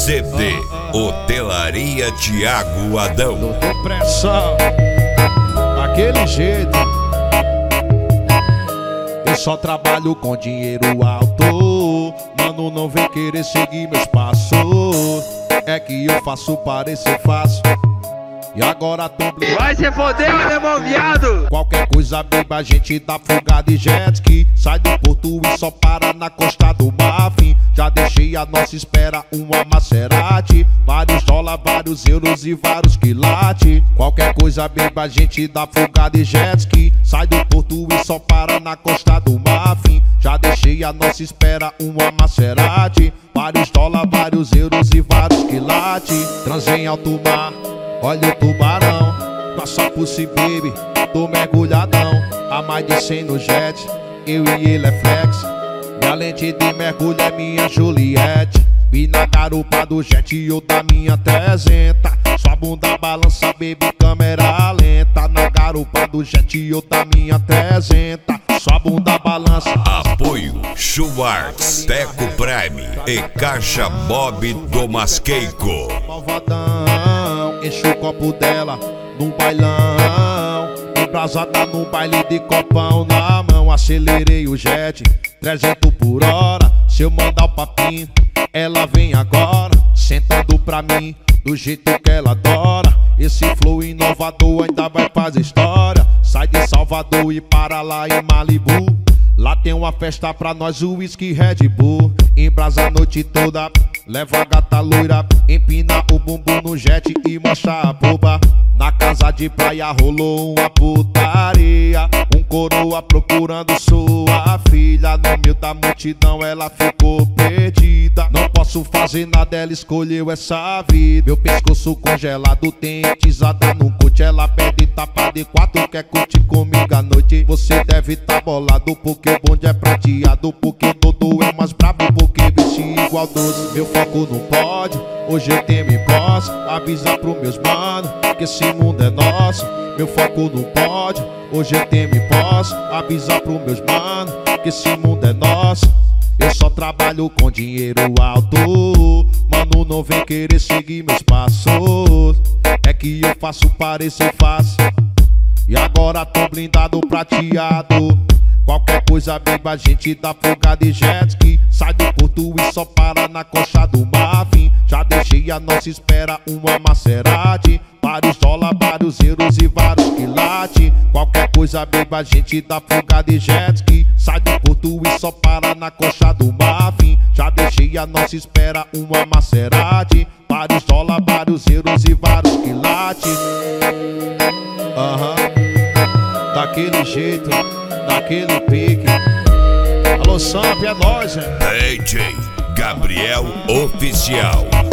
CD Hotelaria Thiago Adão. Tô com pressão, daquele jeito. Eu só trabalho com dinheiro alto. Mano, não vem querer seguir meus passos. É que eu faço parecer fácil. E agora tô Vai se foder, alemão viado! Qualquer coisa, beba, a gente dá fuga de jet ski. Sai do porto e só para na costa do Marfim. Já deixei a nossa espera uma Maserati. Vários dólares, vários euros e vários quilates. Qualquer coisa, beba, a gente dá fuga de jet ski. Sai do porto e só para na costa do Marfim. Já deixei a nossa espera uma Maserati. Vários dólares, vários euros e vários quilates. Transei em alto mar, olha o tubarão, passa por si, baby, tô mergulhadão. A mais de 100 no jet, eu e ele é flex. Minha lente de mergulho é minha Juliette. Vi na garupa do jet e eu da minha 300. Sua bunda balança, baby, câmera lenta. Na garupa do jet e eu da minha 300. Sua bunda balança. Apoio Schwartz, Teco Prime e Caixa Bob do Masqueico. Malvadão, enche o copo dela no bailão. Embrasada no baile de copão na mão. Acelerei o jet, 300 por hora. Se eu mandar o papinho, ela vem agora, sentando pra mim do jeito que ela adora. Esse flow inovador ainda vai fazer história. Sai de Salvador e para lá em Malibu. Lá tem uma festa pra nós, o whisky Red Bull. Embrasa a noite toda, leva a gata loira. Empina o bumbum no jet e mostra a boba. Na casa de praia rolou uma putaria. Um coroa procurando sua filha. No meio da multidão ela ficou perdida. Não posso fazer nada, ela escolheu essa vida. Meu pescoço congelado tem entizada no coach. Ela pede tapa de 4, quer curtir comigo à noite. Você deve tá bolado porque o bonde é prateado. Porque o Dodô é mais brabo, porque veste igual doce. Meu foco não pode, hoje eu tenho me posso. Avisa pros meus manos que esse mundo é nosso. Meu foco não pode, hoje eu tenho me posso. Avisa pros meus manos que esse mundo é nosso. Eu só trabalho com dinheiro alto. Mano, não vem querer seguir meus passos. É que eu faço parecer fácil. E agora tô blindado, prateado. Qualquer coisa, beba, a gente dá fuga de jet ski. Sai do porto e só para na costa do Marfim. Já deixei a nossa espera uma Maserati. Vários dólares, vários euros e vários quilates. Qualquer coisa, beba, a gente dá fuga de jet ski. Sai do porto e só para na costa do Marfim. Já deixei a nossa espera uma Maserati. Vários dólares, vários euros e vários quilates. Daquele jeito, daquele pique. Alô, Samp, é nóis, hein? DJ Gabriel Oficial.